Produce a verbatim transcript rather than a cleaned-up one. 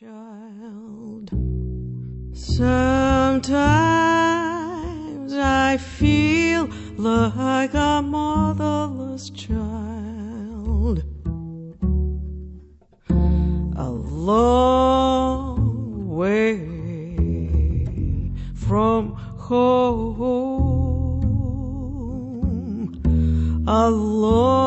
child. Sometimes I feel like a motherless child, a long way from home, a long